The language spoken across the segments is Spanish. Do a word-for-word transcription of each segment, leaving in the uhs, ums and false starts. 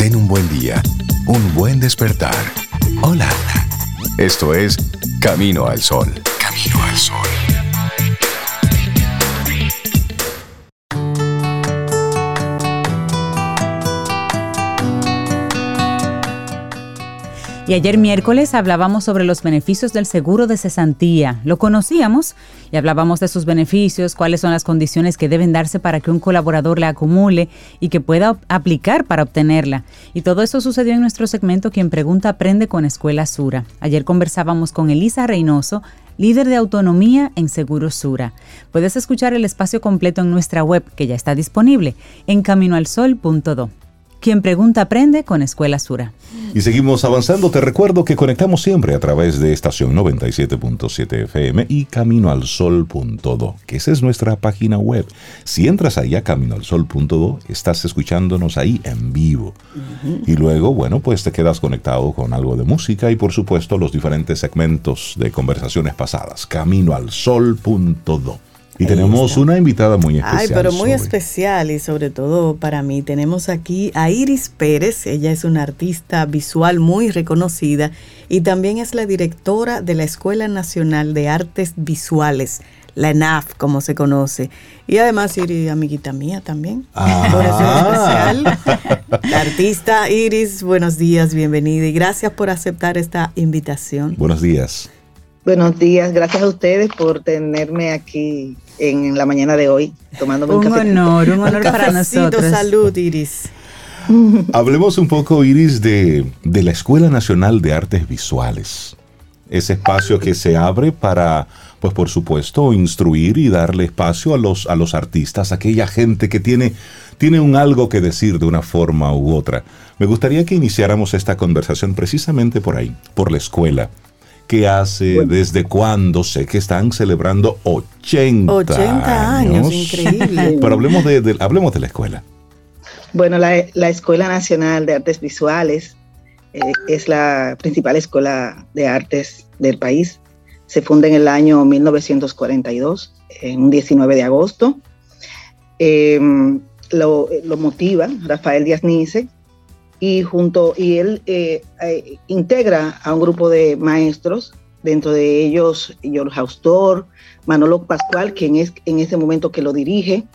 Ten un buen día, un buen despertar. Hola. Esto es Camino al Sol. Camino al Sol. Y ayer miércoles hablábamos sobre los beneficios del seguro de cesantía. Lo conocíamos y hablábamos de sus beneficios, cuáles son las condiciones que deben darse para que un colaborador la acumule y que pueda aplicar para obtenerla. Y todo eso sucedió en nuestro segmento Quien Pregunta Aprende con Escuela Sura. Ayer conversábamos con Elisa Reynoso, líder de autonomía en Seguros Sura. Puedes escuchar el espacio completo en nuestra web, que ya está disponible, en camino al sol punto do. Quien Pregunta Aprende con Escuela Sura. Y seguimos avanzando. Te recuerdo que conectamos siempre a través de estación noventa y siete punto siete F M y camino al sol punto do, que esa es nuestra página web. Si entras ahí a camino al sol punto do, estás escuchándonos ahí en vivo. Uh-huh. Y luego, bueno, pues te quedas conectado con algo de música y, por supuesto, los diferentes segmentos de conversaciones pasadas. camino al sol punto do. Y tenemos una invitada muy especial. Ay, pero muy sobre... especial y sobre todo para mí. Tenemos aquí a Iris Pérez. Ella es una artista visual muy reconocida y también es la directora de la Escuela Nacional de Artes Visuales, la ENAF, como se conoce. Y además, Iris, amiguita mía también. Ah. Por eso es especial. La artista Iris, buenos días, bienvenida y gracias por aceptar esta invitación. Buenos días. Buenos días, gracias a ustedes por tenerme aquí en la mañana de hoy, tomándome un, un café. Un honor, un honor para nosotros. Salud, Iris. Hablemos un poco, Iris, de, de la Escuela Nacional de Artes Visuales. Ese espacio que se abre para, pues por supuesto, instruir y darle espacio a los, a los artistas, a aquella gente que tiene, tiene un algo que decir de una forma u otra. Me gustaría que iniciáramos esta conversación precisamente por ahí, por la escuela. ¿Qué hace? Bueno. ¿Desde cuándo? Sé que están celebrando ochenta, ochenta años. años, increíble. Pero hablemos de, de, hablemos de la escuela. Bueno, la, la Escuela Nacional de Artes Visuales eh, es la principal escuela de artes del país. Se funda en el año mil novecientos cuarenta y dos, en un diecinueve de agosto. Eh, lo, lo motiva Rafael Díaz Nice. Y junto y él eh, eh, integra a un grupo de maestros, dentro de ellos George Haustor, Manolo Pascual, quien es en ese momento que lo dirige,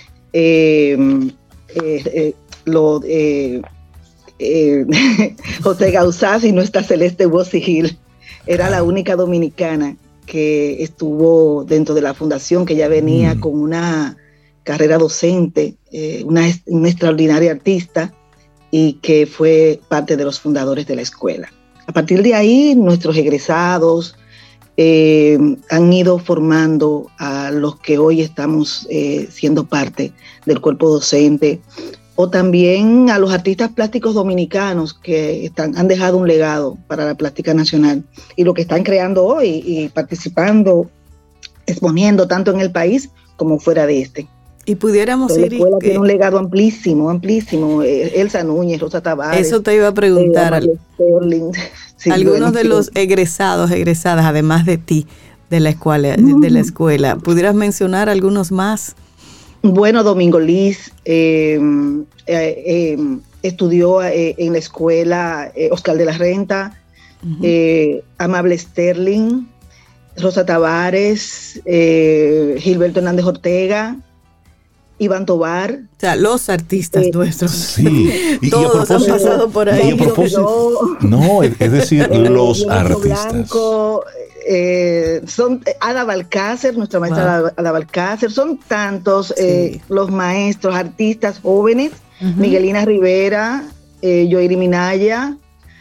eh, eh, eh, lo, eh, eh, José Gauzás y nuestra Celeste Bosigil. Era la única dominicana que estuvo dentro de la fundación, que ya venía mm. con una carrera docente, eh, una, una extraordinaria artista, y que fue parte de los fundadores de la escuela. A partir de ahí, nuestros egresados eh, han ido formando a los que hoy estamos eh, siendo parte del cuerpo docente, o también a los artistas plásticos dominicanos que están, han dejado un legado para la plástica nacional y lo que están creando hoy y participando, exponiendo tanto en el país como fuera de este. Y pudiéramos ir... La escuela eh, tiene un legado amplísimo, amplísimo. Eh, Elsa Núñez, Rosa Tavares. Eso te iba a preguntar. Eh, Sterling, sí, algunos bueno, de sí. los egresados, egresadas, además de ti, de la escuela, mm. de la escuela. ¿Pudieras mencionar algunos más? Bueno, Domingo Liz eh, eh, eh, estudió eh, en la escuela eh, Oscar de la Renta, uh-huh. eh, Amable Sterling, Rosa Tavares, eh, Gilberto Hernández Ortega, Iván Tobar. O sea, los artistas eh, nuestros. Sí. Y, todos y han pasado por ahí. Y a propósito, no, es decir, eh, los eh, artistas. Blanco, eh, son Ada Balcácer, nuestra maestra wow. Ada Balcácer, son tantos eh, sí. los maestros, artistas jóvenes, uh-huh. Miguelina Rivera, eh, Yoiri Minaya,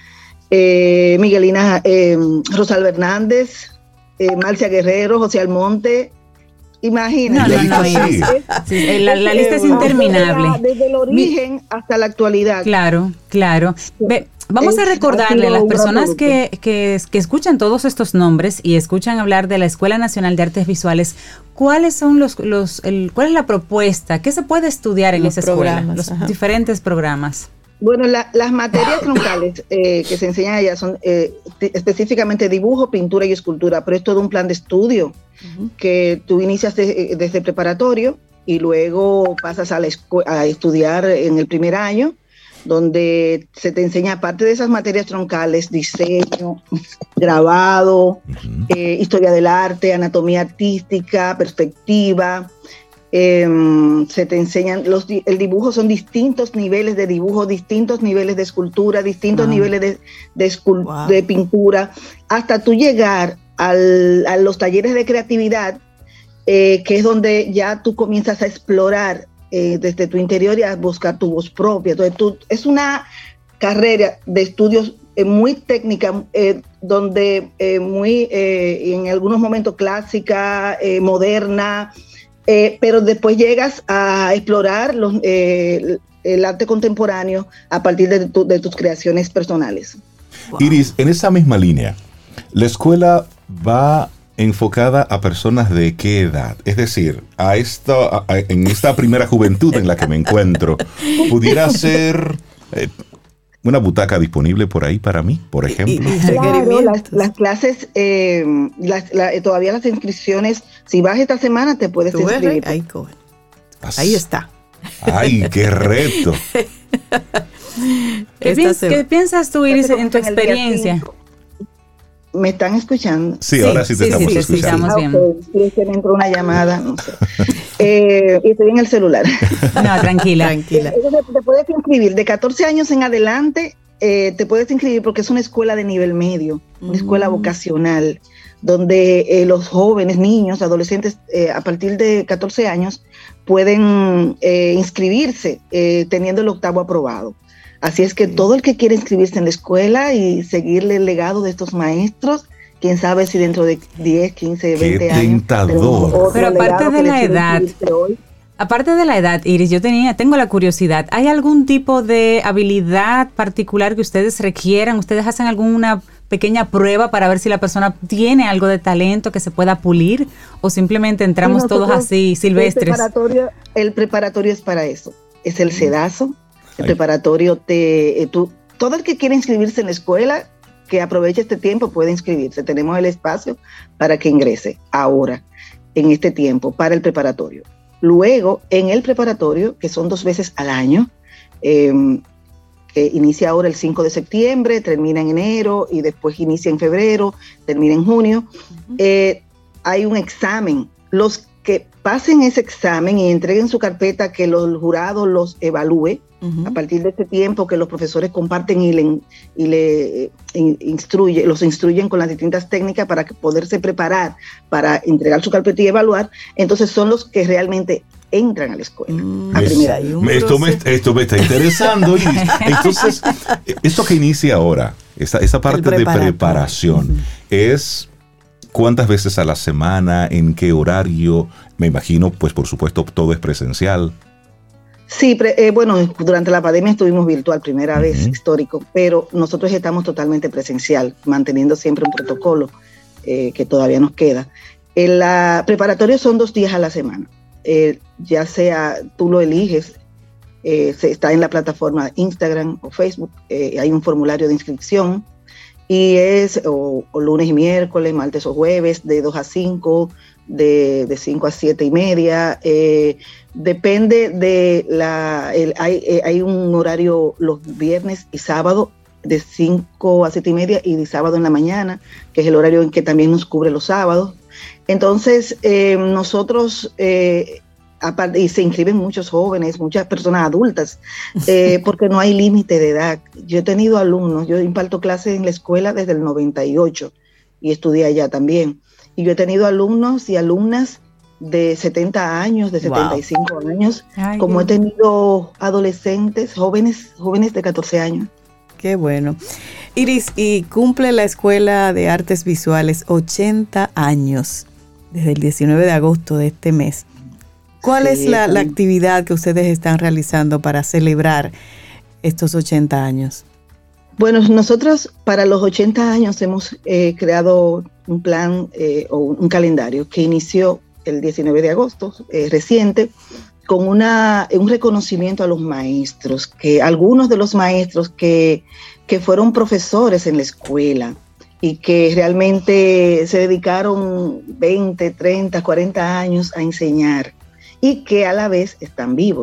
eh, Miguelina eh, Rosalba Hernández, eh, Marcia Guerrero, José Almonte. Imagínate. No, no, no, sí. Sí, la, la lista es interminable. Desde el origen Mi, hasta la actualidad. Claro, claro. Ve, vamos es, a recordarle a las personas que, que, que escuchan todos estos nombres y escuchan hablar de la Escuela Nacional de Artes Visuales, ¿cuáles son los, los el, cuál es la propuesta? ¿Qué se puede estudiar en los esa escuela? Los ajá. diferentes programas. Bueno, la, las materias troncales eh, que se enseñan allá son eh, t- específicamente dibujo, pintura y escultura, pero es todo un plan de estudio uh-huh. que tú inicias de, desde preparatorio y luego pasas a, la escu- a estudiar en el primer año donde se te enseña, aparte de esas materias troncales, diseño, grabado, uh-huh. eh, historia del arte, anatomía artística, perspectiva. Eh, se te enseñan, los, el dibujo son distintos niveles de dibujo, distintos niveles de escultura, distintos wow. niveles de, de, escul- wow. de pintura, hasta tú llegar al, a los talleres de creatividad, eh, que es donde ya tú comienzas a explorar eh, desde tu interior y a buscar tu voz propia. Entonces, tú, es una carrera de estudios eh, muy técnica, eh, donde eh, muy, eh, en algunos momentos clásica, eh, moderna, Eh, pero después llegas a explorar los, eh, el arte contemporáneo a partir de, tu, de tus creaciones personales. Wow. Iris, en esa misma línea, ¿la escuela va enfocada a personas de qué edad? Es decir, a esta, a, en esta primera juventud en la que me encuentro, ¿pudiera ser eh, una butaca disponible por ahí para mí, por ejemplo? Claro, las, las clases, eh, las, la, todavía las inscripciones, si vas esta semana te puedes inscribir. Ahí, ahí está. ¡Ay, qué reto! ¿Qué, piens, ¿Qué piensas tú, Iris, en tu experiencia? ¿Me están escuchando? Sí, sí, ahora sí te sí, estamos sí, escuchando. Sí, bien. Okay. Sí, me entró una llamada, no sé. eh, y estoy en el celular. No, tranquila. tranquila. Entonces, te puedes inscribir de catorce años en adelante, eh, te puedes inscribir porque es una escuela de nivel medio, mm. una escuela vocacional, donde eh, los jóvenes, niños, adolescentes, eh, a partir de catorce años, pueden eh, inscribirse eh, teniendo el octavo aprobado. Así es que todo el que quiere inscribirse en la escuela y seguirle el legado de estos maestros, quién sabe si dentro de diez, quince, veinte ¡Qué años. tentador! Pero aparte de la edad, aparte de la edad, Iris, yo tenía, tengo la curiosidad, ¿hay algún tipo de habilidad particular que ustedes requieran? ¿Ustedes hacen alguna pequeña prueba para ver si la persona tiene algo de talento que se pueda pulir? ¿O simplemente entramos sí, todos así silvestres? El preparatorio, el preparatorio es para eso, es el sedazo. El Ay. preparatorio, te, eh, tú, todo el que quiere inscribirse en la escuela, que aproveche este tiempo, puede inscribirse. Tenemos el espacio para que ingrese ahora, en este tiempo, para el preparatorio. Luego, en el preparatorio, que son dos veces al año, eh, que inicia ahora el cinco de septiembre, termina en enero y después inicia en febrero, termina en junio, uh-huh. eh, hay un examen. Los que pasen ese examen y entreguen su carpeta, que los, el jurado los evalúe, uh-huh. a partir de este tiempo que los profesores comparten y le, y le in, instruye, los instruyen con las distintas técnicas para que poderse preparar para entregar su carpeta y evaluar, entonces son los que realmente entran a la escuela. Mm, a primera. Esto me, esto me está interesando. Y entonces, esto que inicia ahora, esa, esa parte de preparación, uh-huh. es... ¿cuántas veces a la semana? ¿En qué horario? Me imagino, pues por supuesto, todo es presencial. Sí, pre, eh, bueno, durante la pandemia estuvimos virtual, primera uh-huh. vez, histórico, pero nosotros estamos totalmente presencial, manteniendo siempre un protocolo eh, que todavía nos queda. En la preparatoria son dos días a la semana, eh, ya sea tú lo eliges, eh, se, está en la plataforma Instagram o Facebook, eh, hay un formulario de inscripción, y es o, o lunes y miércoles, martes o jueves, de dos a cinco, de, de cinco a siete y media. Eh, depende de la... El, hay, eh, hay un horario los viernes y sábado de cinco a siete y media y de sábado en la mañana, que es el horario en que también nos cubre los sábados. Entonces, eh, nosotros... Eh, Aparte, y se inscriben muchos jóvenes, muchas personas adultas, eh, porque no hay límite de edad. Yo he tenido alumnos, yo imparto clases en la escuela desde el noventa y ocho y estudié allá también. Y yo he tenido alumnos y alumnas de setenta años, de setenta y cinco wow. años, Ay, como he tenido adolescentes, jóvenes, jóvenes de catorce años. Qué bueno. Iris, y cumple la Escuela de Artes Visuales ochenta años desde el diecinueve de agosto de este mes. ¿Cuál sí, es la, la actividad que ustedes están realizando para celebrar estos ochenta años? Bueno, nosotros para los ochenta años hemos eh, creado un plan eh, o un calendario que inició el diecinueve de agosto, eh, reciente, con una, un reconocimiento a los maestros, que algunos de los maestros que, que fueron profesores en la escuela y que realmente se dedicaron veinte, treinta, cuarenta años a enseñar, y que a la vez están vivos.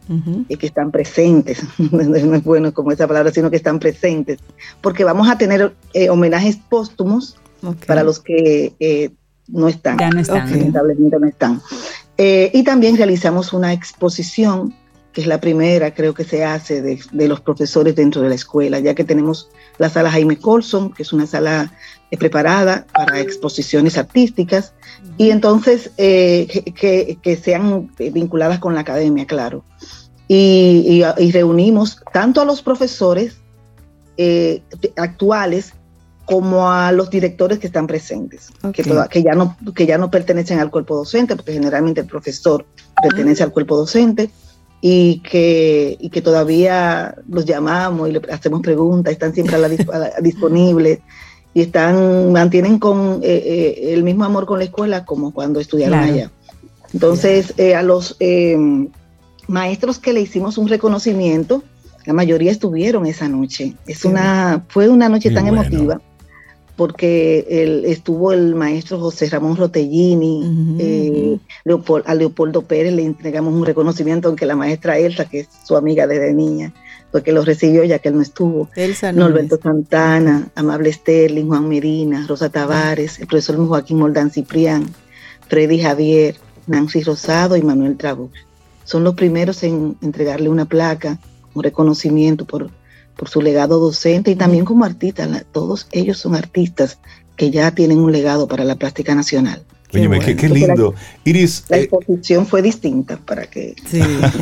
uh-huh. y que están presentes, no es bueno como esa palabra, sino que están presentes, porque vamos a tener eh, homenajes póstumos okay. para los que eh, no están, ya no están, lamentablemente no están. Eh, y también realizamos una exposición, que es la primera, creo que se hace, de, de los profesores dentro de la escuela, ya que tenemos la sala Jaime Colson, que es una sala eh, preparada para exposiciones artísticas, y entonces eh, que, que sean vinculadas con la academia, claro. Y, y, y reunimos tanto a los profesores eh, actuales como a los directores que están presentes, okay. que, toda, que, ya no, que ya no pertenecen al cuerpo docente, porque generalmente el profesor pertenece al cuerpo docente, y que, y que todavía los llamamos y le hacemos preguntas, están siempre a la, a la, disponibles, y están, mantienen con eh, eh, el mismo amor con la escuela como cuando estudiaron claro. allá. Entonces, eh, a los eh, maestros que le hicimos un reconocimiento, la mayoría estuvieron esa noche. Es sí. una, fue una noche Muy tan bueno. emotiva, porque el, estuvo el maestro José Ramón Rotellini, uh-huh. eh, Leopold, a Leopoldo Pérez le entregamos un reconocimiento, aunque la maestra Elsa, que es su amiga desde niña, porque lo recibió ya que él no estuvo. Elsa Norberto Santana, Amable Sterling, Juan Medina, Rosa Tavares, el profesor Joaquín Moldán Ciprián, Freddy Javier, Nancy Rosado y Manuel Trabuc. Son los primeros en entregarle una placa, un reconocimiento por por su legado docente y también como artistas. Todos ellos son artistas que ya tienen un legado para la plástica nacional. Oye, qué, qué lindo. La, Iris, la exposición eh, fue distinta para que... Sí.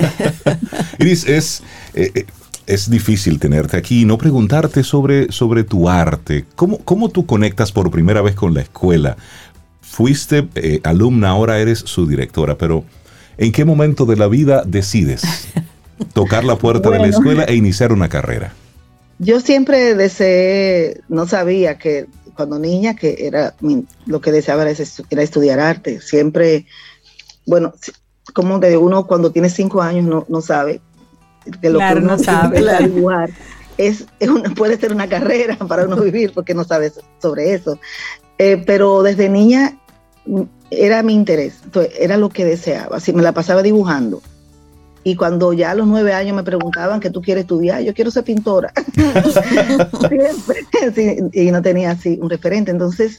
Iris, es, eh, es difícil tenerte aquí y no preguntarte sobre, sobre tu arte. ¿Cómo, ¿Cómo tú conectas por primera vez con la escuela? Fuiste eh, alumna, ahora eres su directora, pero ¿en qué momento de la vida decides tocar la puerta bueno, de la escuela e iniciar una carrera? Yo siempre deseé, no sabía que cuando niña que era lo que deseaba era, era estudiar arte. Siempre, bueno, como de uno cuando tiene cinco años no, no sabe que lo claro, que uno no sabe dibujar es, es una, puede ser una carrera para uno vivir porque no sabe sobre eso. Eh, pero desde niña era mi interés, entonces era lo que deseaba. Así me la pasaba dibujando. Y cuando ya a los nueve años me preguntaban ¿qué tú quieres estudiar? Yo quiero ser pintora. Siempre. Sí, y no tenía así un referente. Entonces,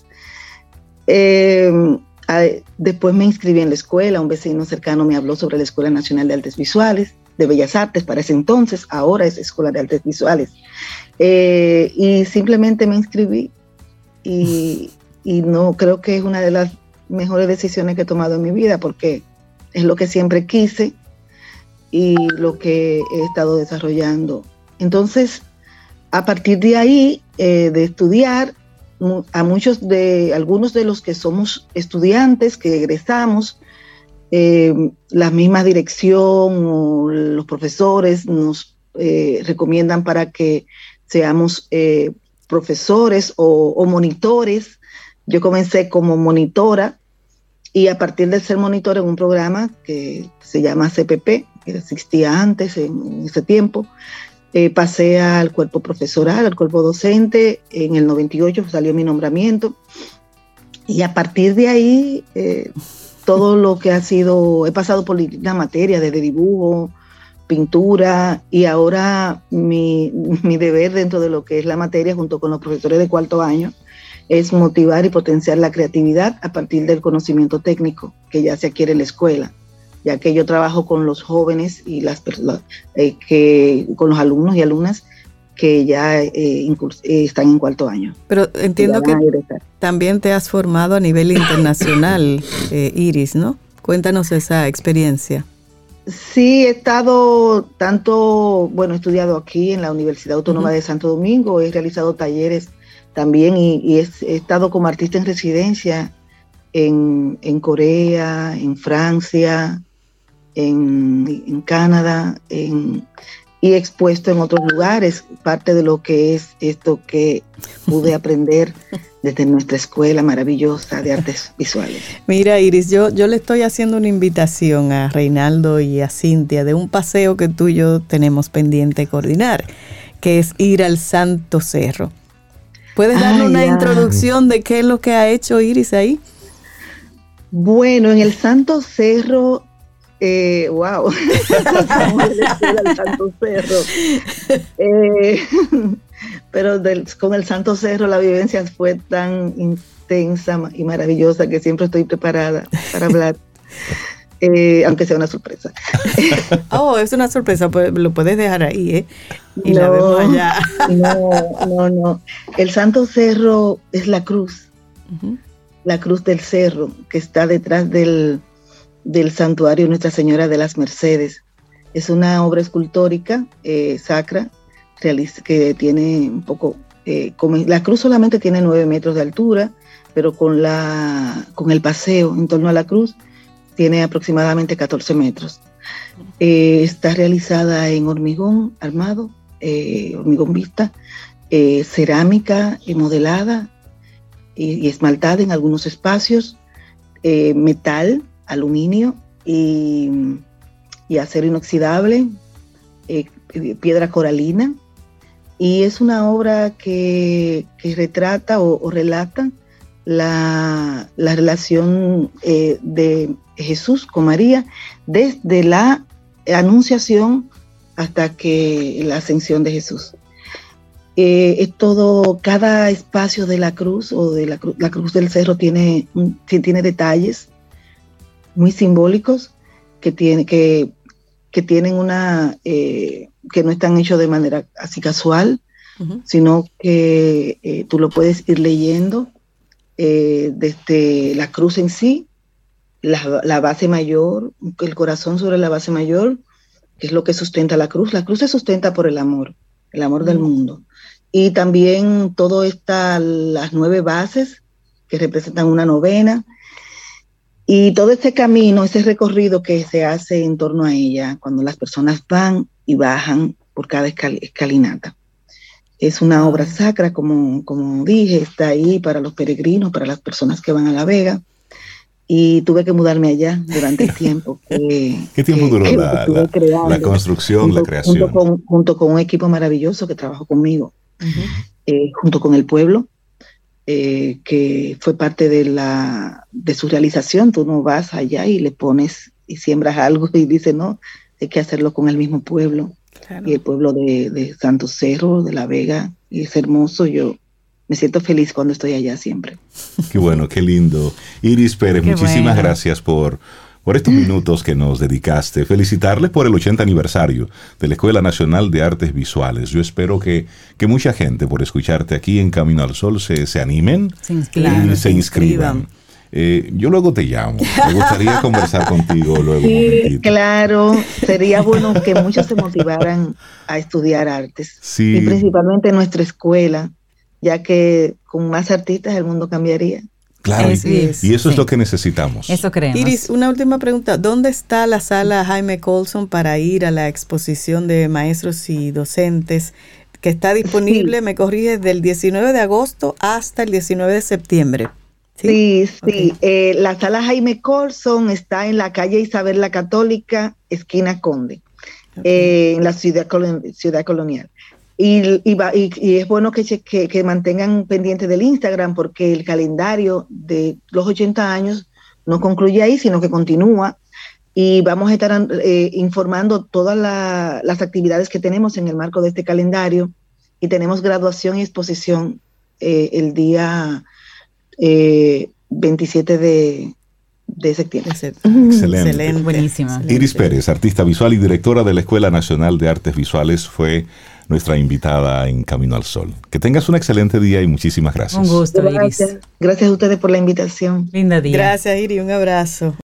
eh, a, después me inscribí en la escuela. Un vecino cercano me habló sobre la Escuela Nacional de Artes Visuales, de Bellas Artes para ese entonces. Ahora es Escuela de Artes Visuales. Eh, y simplemente me inscribí. Y, y no creo que es una de las mejores decisiones que he tomado en mi vida, porque es lo que siempre quise y lo que he estado desarrollando. Entonces, a partir de ahí, eh, de estudiar, a muchos de, algunos de los que somos estudiantes, que egresamos, eh, la misma dirección o los profesores nos eh, recomiendan para que seamos eh, profesores o, o monitores. Yo comencé como monitora y a partir de ser monitora en un programa que se llama C P P, que existía antes en, en ese tiempo, eh, pasé al cuerpo profesoral, al cuerpo docente. En el noventa y ocho salió mi nombramiento y a partir de ahí eh, todo lo que ha sido, he pasado por la materia desde dibujo, pintura, y ahora mi, mi deber dentro de lo que es la materia junto con los profesores de cuarto año es motivar y potenciar la creatividad a partir del conocimiento técnico que ya se adquiere en la escuela, ya que yo trabajo con los jóvenes y las personas, eh, que, con los alumnos y alumnas que ya eh, incurs- eh, están en cuarto año. Pero entiendo que también te has formado a nivel internacional, eh, Iris, ¿no? Cuéntanos esa experiencia. Sí, he estado tanto, bueno, he estudiado aquí en la Universidad Autónoma uh-huh. de Santo Domingo, he realizado talleres también y, y he, he estado como artista en residencia en, en Corea, en Francia, en, en Canadá, en, y he expuesto en otros lugares, parte de lo que es esto que pude aprender desde nuestra escuela maravillosa de artes visuales. Mira, Iris, yo, yo le estoy haciendo una invitación a Reinaldo y a Cintia de un paseo que tú y yo tenemos pendiente coordinar, que es ir al Santo Cerro. ¿Puedes darle Ay, una ya. introducción de qué es lo que ha hecho Iris ahí? Bueno, en el Santo Cerro Eh, wow, el Santo Cerro. Eh, pero del, con el Santo Cerro la vivencia fue tan intensa y maravillosa que siempre estoy preparada para hablar, eh, aunque sea una sorpresa. Oh, es una sorpresa, pues lo puedes dejar ahí, ¿eh? Y no, la vemos allá. No, no, no. El Santo Cerro es la cruz, uh-huh. la cruz del cerro que está detrás del del santuario Nuestra Señora de las Mercedes. Es una obra escultórica eh, sacra realiza, que tiene un poco, eh, como, la cruz solamente tiene nueve metros de altura, pero con, la, con el paseo en torno a la cruz tiene aproximadamente catorce metros. Eh, está realizada en hormigón armado, eh, hormigón vista, eh, cerámica eh, modelada y, y esmaltada en algunos espacios, eh, metal, aluminio y, y acero inoxidable, eh, piedra coralina, y es una obra que, que retrata o, o relata la, la relación eh, de Jesús con María desde la anunciación hasta que la ascensión de Jesús. Eh, es todo, cada espacio de la cruz o de la, cru, la cruz del cerro tiene, tiene detalles muy simbólicos que, tiene, que, que tienen una, eh, que no están hechos de manera así casual, uh-huh. sino que eh, tú lo puedes ir leyendo eh, desde la cruz en sí, la, la base mayor, el corazón sobre la base mayor, que es lo que sustenta la cruz. La cruz se sustenta por el amor, el amor uh-huh. del mundo. Y también todo está, las nueve bases que representan una novena, y todo este camino, ese recorrido que se hace en torno a ella, cuando las personas van y bajan por cada escal- escalinata. Es una obra sacra, como, como dije, está ahí para los peregrinos, para las personas que van a La Vega. Y tuve que mudarme allá durante el tiempo. Que, ¿Qué tiempo que, duró que la, la, creando, la construcción, junto, la creación? Junto con, junto con un equipo maravilloso que trabajó conmigo, uh-huh. eh, junto con el pueblo. Eh, que fue parte de la de su realización. Tú no vas allá y le pones y siembras algo y dices, no, hay que hacerlo con el mismo pueblo. Claro. Y el pueblo de, de Santo Cerro, de La Vega, y es hermoso. Yo me siento feliz cuando estoy allá siempre. Qué bueno, qué lindo. Iris Pérez, qué muchísimas bueno. gracias por, por estos minutos que nos dedicaste. Felicitarles por el ochenta aniversario de la Escuela Nacional de Artes Visuales. Yo espero que, que mucha gente, por escucharte aquí en Camino al Sol, se, se animen se inscriban. y se inscriban. Eh, yo luego te llamo. Me gustaría conversar contigo luego. Sí, claro. Sería bueno que muchos se motivaran a estudiar artes. Sí. Y principalmente en nuestra escuela, ya que con más artistas el mundo cambiaría. Claro, es, y, es, y eso sí. es lo que necesitamos. Eso creemos. Iris, una última pregunta. ¿Dónde está la sala Jaime Colson para ir a la exposición de maestros y docentes que está disponible, sí. me corriges, del diecinueve de agosto hasta el diecinueve de septiembre? Sí, sí. sí. Okay. Eh, la sala Jaime Colson está en la calle Isabel la Católica, esquina Conde, okay. eh, en la ciudad, ciudad colonial. Y, y, va, y, y es bueno que, que, que mantengan pendiente del Instagram, porque el calendario de los ochenta años no concluye ahí, sino que continúa, y vamos a estar eh, informando todas la, las actividades que tenemos en el marco de este calendario, y tenemos graduación y exposición eh, el día eh, veintisiete de septiembre. Excelente. Excelente. Buenísima. Iris Pérez, artista visual y directora de la Escuela Nacional de Artes Visuales, fue nuestra invitada en Camino al Sol. Que tengas un excelente día y muchísimas gracias. Un gusto, Iris. Gracias, gracias a ustedes por la invitación. Linda día. Gracias, Iris. Un abrazo.